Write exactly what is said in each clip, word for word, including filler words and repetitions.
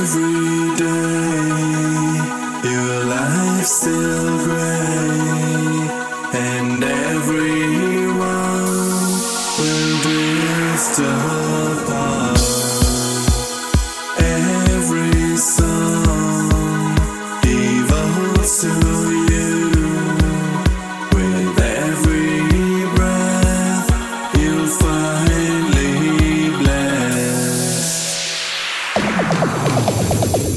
every day your life's still gray, and everyone will drift apart. Every song devotes to you. With every breath you'll finally bless.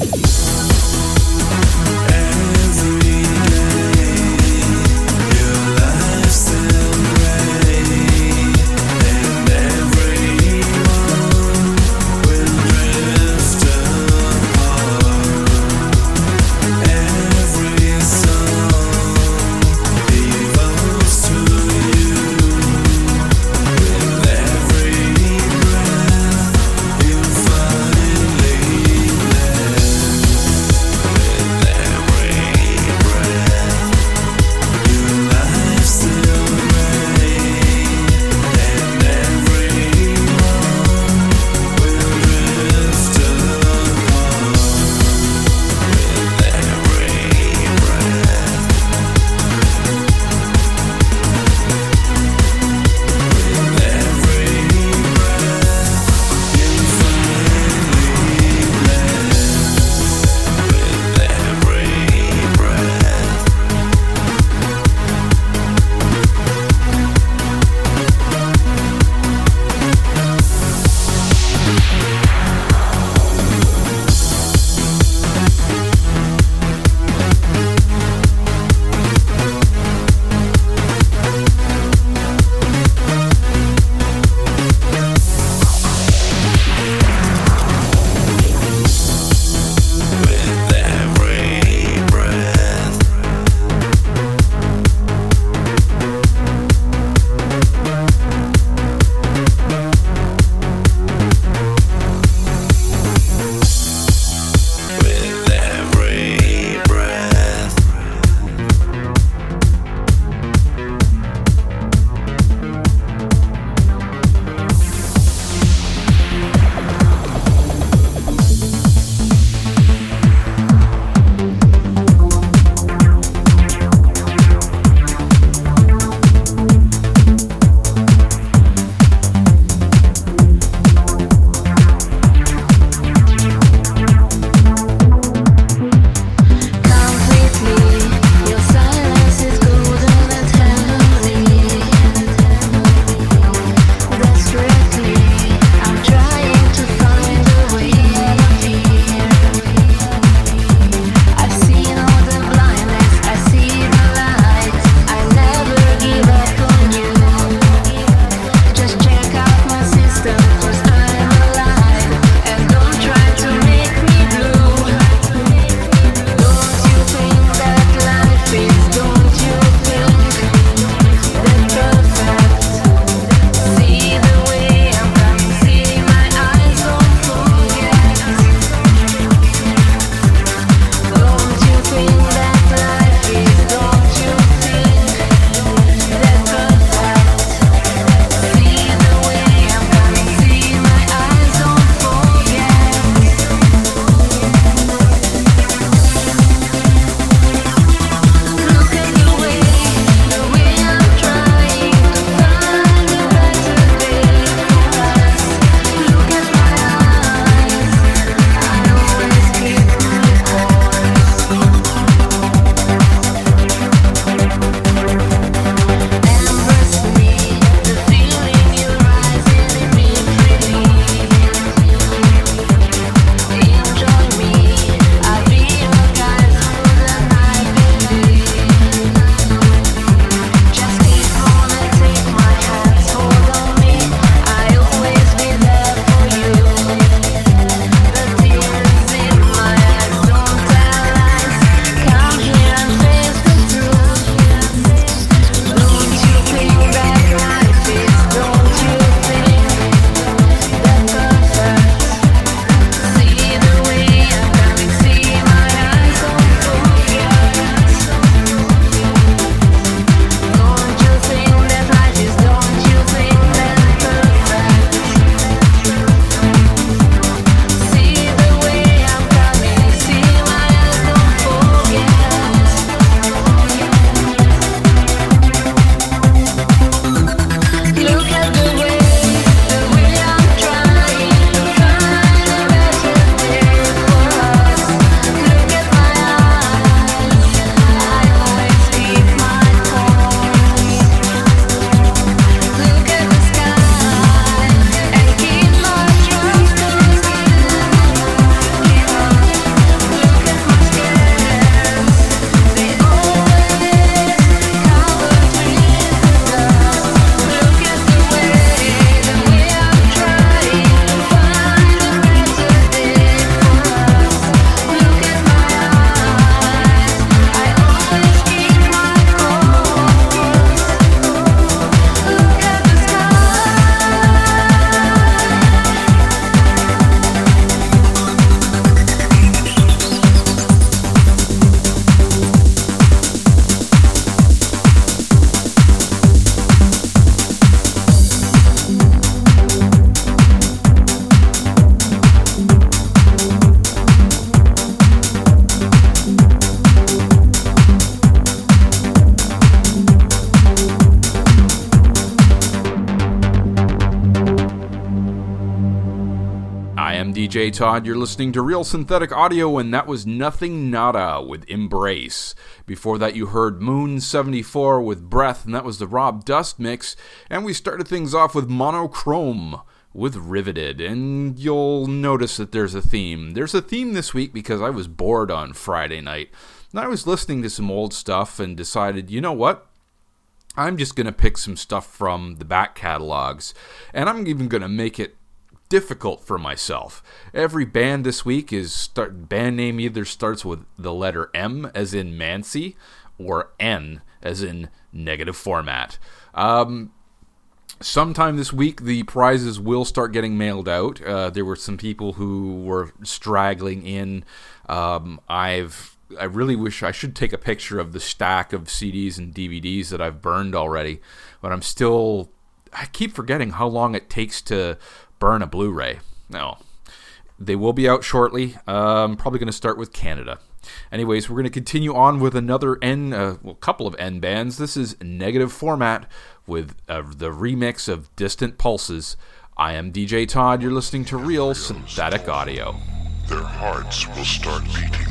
I am D J Todd, you're listening to Real Synthetic Audio, and that was Nothing Nada with Embrace. Before that you heard Moon seventy-four with Breath, and that was the Rob Dust mix, and we started things off with Monochrome with Riveted, and you'll notice that there's a theme. There's a theme this week because I was bored on Friday night, and I was listening to some old stuff and decided, you know what? I'm just going to pick some stuff from the back catalogs, and I'm even going to make it difficult for myself. Every band this week is start band name either starts with the letter M as in Mancy or N as in negative format. Um, sometime this week the prizes will start getting mailed out. Uh, there were some people who were straggling in. Um, I've I really wish I should take a picture of the stack of C Ds and D V Ds that I've burned already, but I'm still I keep forgetting how long it takes to burn a Blu-ray. No, they will be out shortly. Uh, I'm probably going to start with Canada. Anyways, we're going to continue on with another N, uh, well, couple of N bands. This is Negative Format with uh, the remix of Distant Pulses. I am D J Todd. You're listening to Real Synthetic Audio. Their hearts will start beating.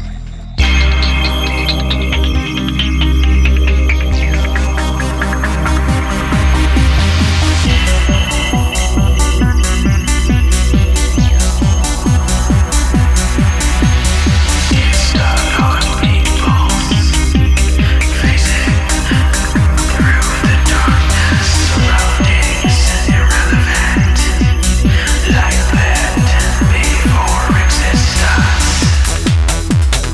Like that before existence.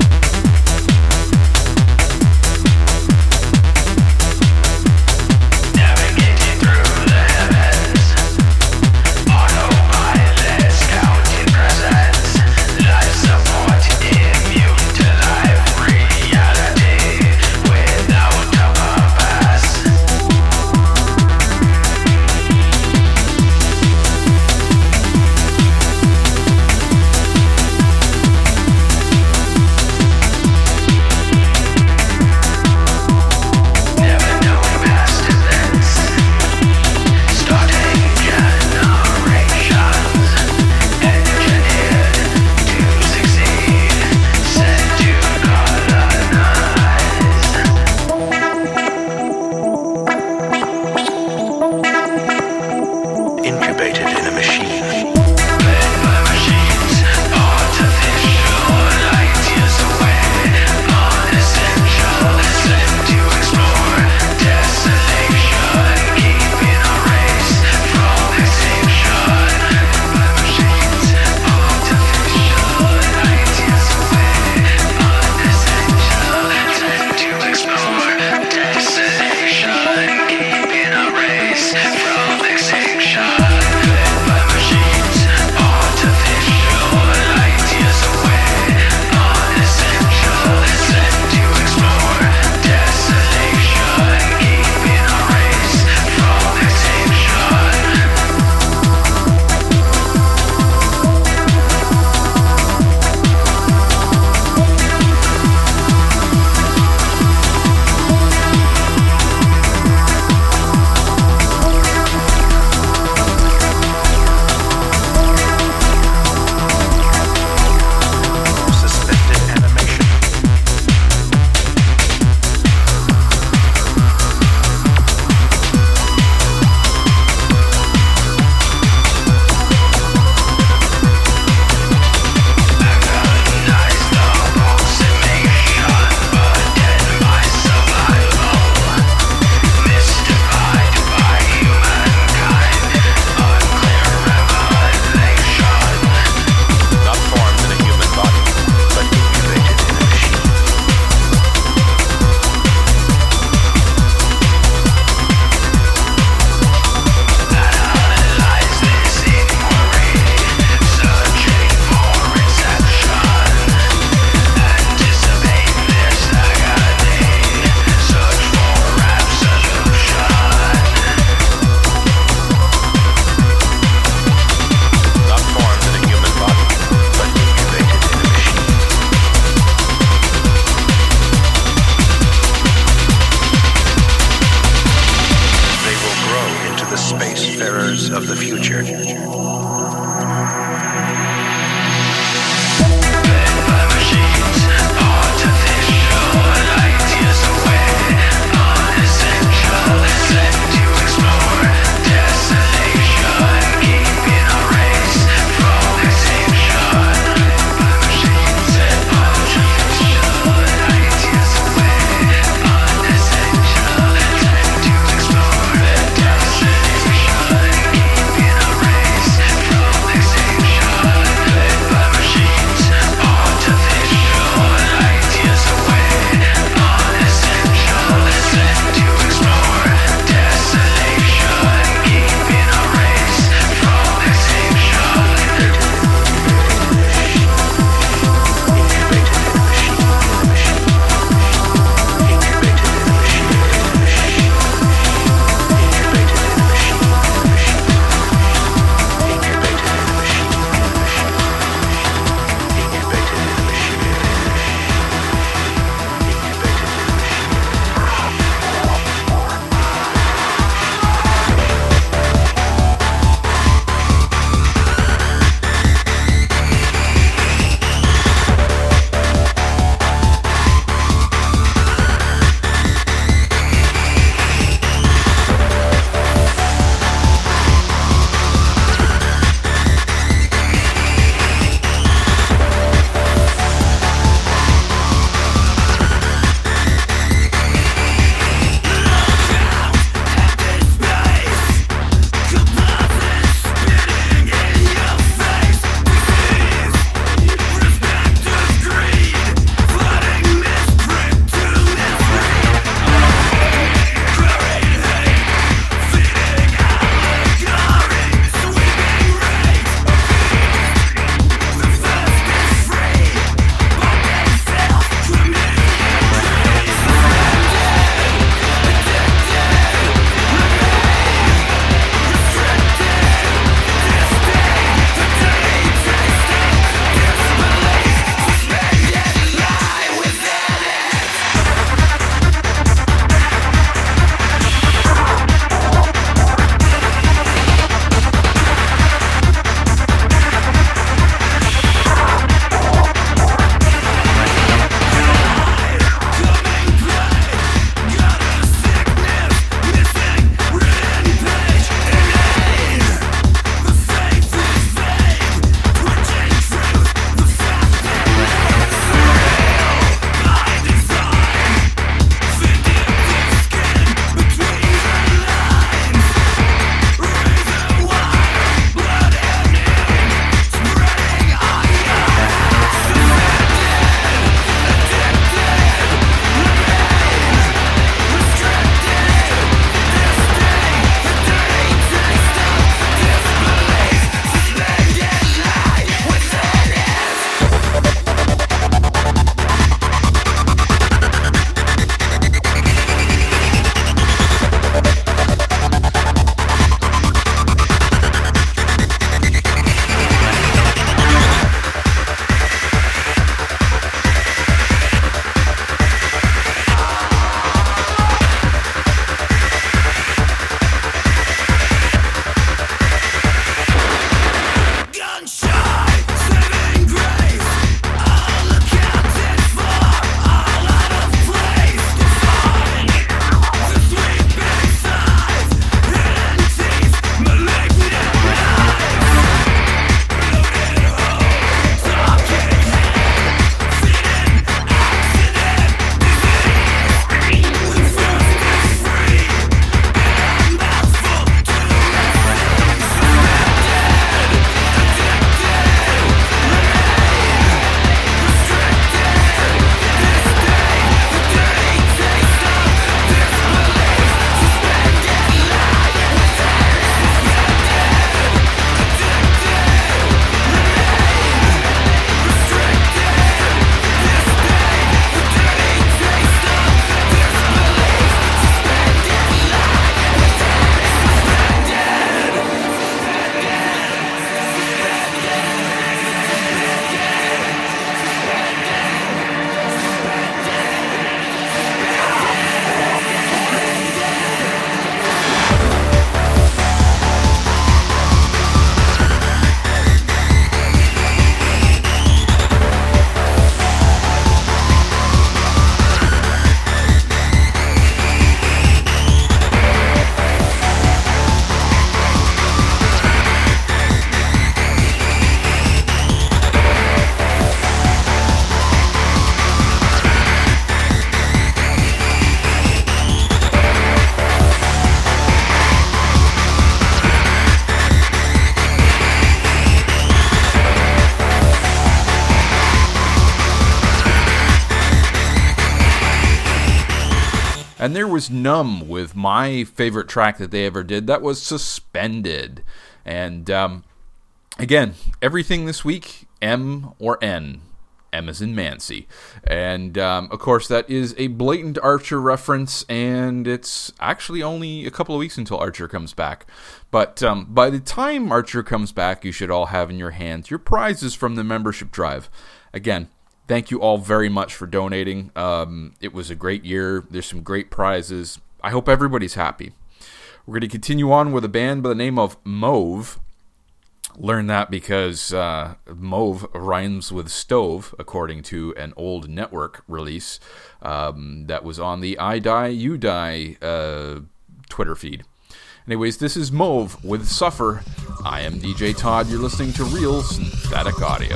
And there was Numb with my favorite track that they ever did. That was Suspended. And um, again, everything this week, M or N. M as in Mancy. And, um, of course, that is a blatant Archer reference, and it's actually only a couple of weeks until Archer comes back. But um, by the time Archer comes back, you should all have in your hands your prizes from the membership drive. Again, thank you all very much for donating. Um, it was a great year. There's some great prizes. I hope everybody's happy. We're going to continue on with a band by the name of Mauve. Learn that because uh, Mauve rhymes with stove, according to an old network release um, that was on the I Die, You Die uh, Twitter feed. Anyways, this is Mauve with Suffer. I am D J Todd. You're listening to Real Synthetic Audio.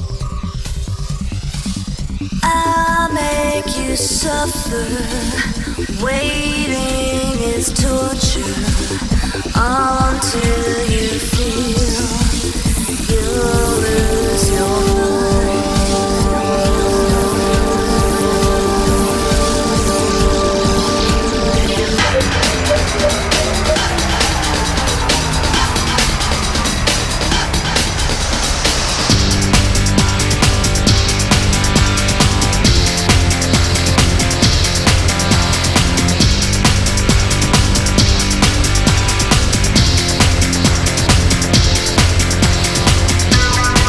I make you suffer. Waiting is torture until you feel you'll lose your mind. We'll be right back.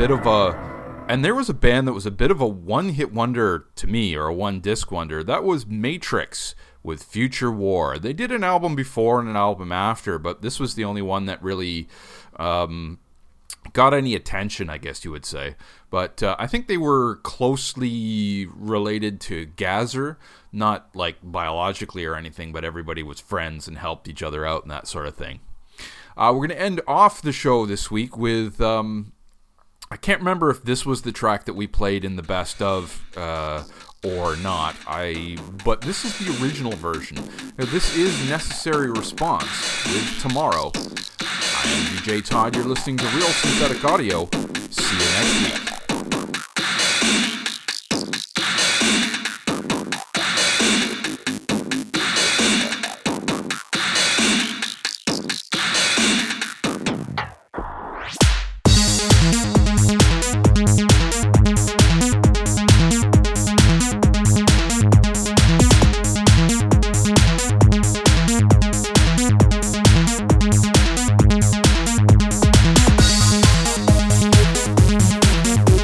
bit of a, and there was a band that was a bit of a one-hit wonder to me, or a one-disc wonder. That was Matrix with Future War. They did an album before and an album after, but this was the only one that really um, got any attention, I guess you would say. But uh, I think they were closely related to Gazer, not like biologically or anything, but everybody was friends and helped each other out and that sort of thing. Uh, we're going to end off the show this week with, um, I can't remember if this was the track that we played in the best of uh, or not, I. but this is the original version. Now, this is Necessary Response with Tomorrow. I am D J Todd, you're listening to Real Synthetic Audio. See you next week. We'll be right back.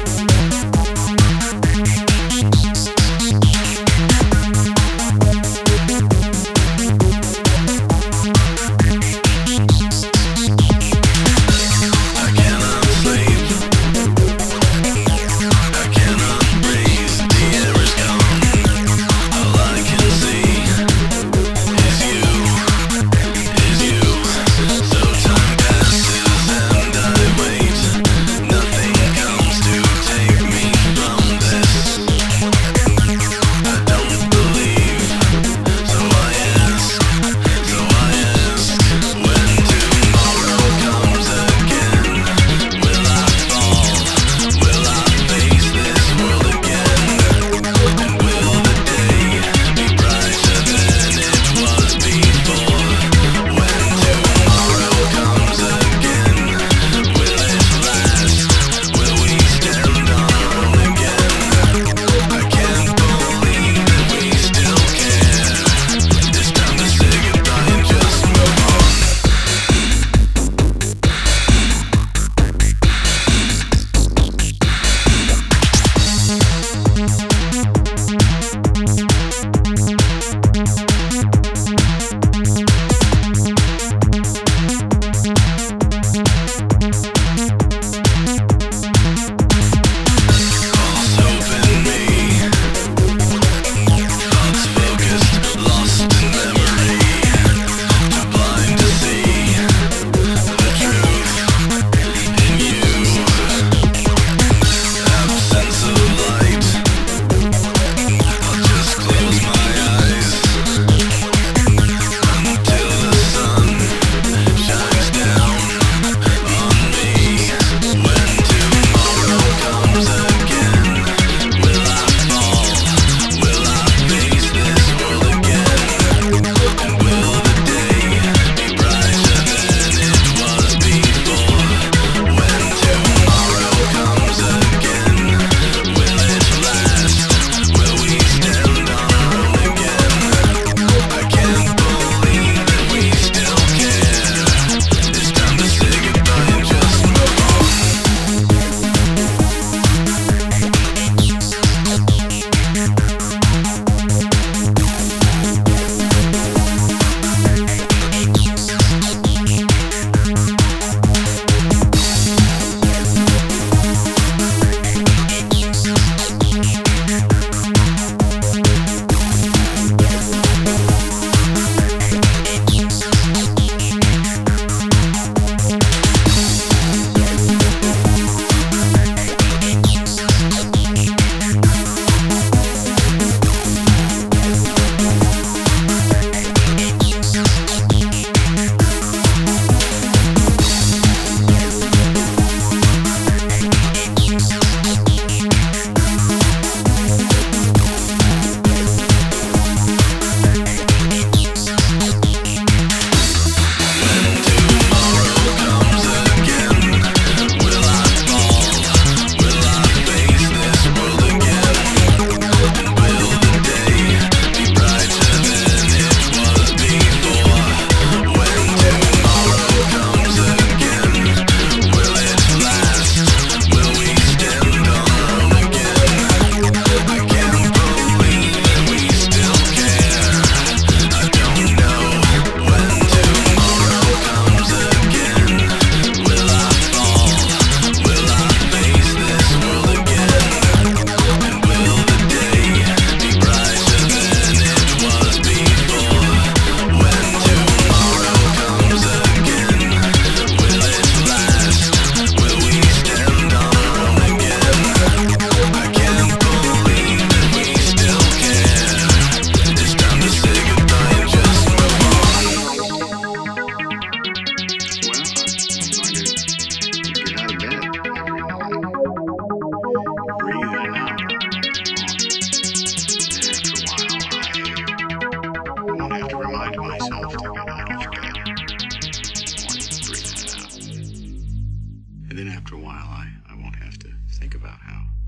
And then after a while, I, I won't have to think about how